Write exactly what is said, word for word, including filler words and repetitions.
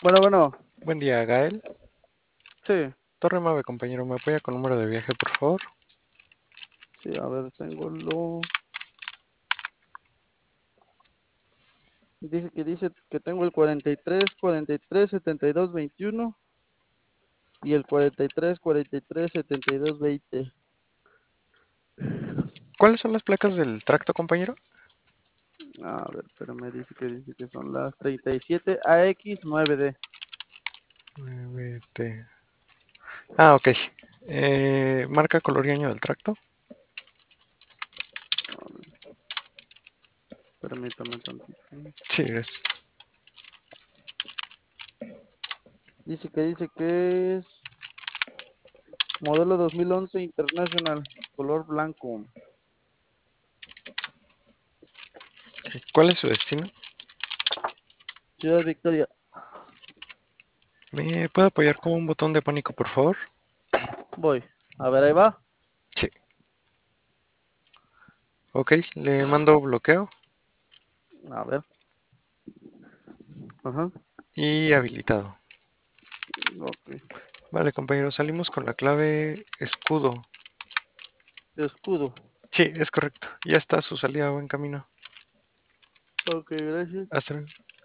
Bueno, bueno, Buen día, Gael. sí, Torre Mave, compañero, ¿me apoya con número de viaje, por favor? sí, a ver, tengo lo... Dice que dice que tengo el cuarenta y tres, cuarenta y tres, setenta y dos, veintiuno y el cuarenta y tres, cuarenta y tres, setenta y dos, veinte. ¿Cuáles son las placas del tracto, compañero? A ver, pero me dice que dice que son las treinta y siete A X nueve D. nueve T. Ah, ok. Eh, marca, color y año del tracto. A ver, permítame tantito. Sí, es. Dice que dice que es modelo dos mil once International, color blanco, ¿Cuál es su destino? Ciudad Victoria. ¿Me puede apoyar con un botón de pánico, por favor? Voy. A ver, ahí va. Sí. Ok, le mando bloqueo A ver. Ajá. y habilitado. Ok. Vale, compañero, salimos con la clave escudo. Escudo. Sí, es correcto. Ya está su salida a buen camino. Ok, gracias. Hasta luego.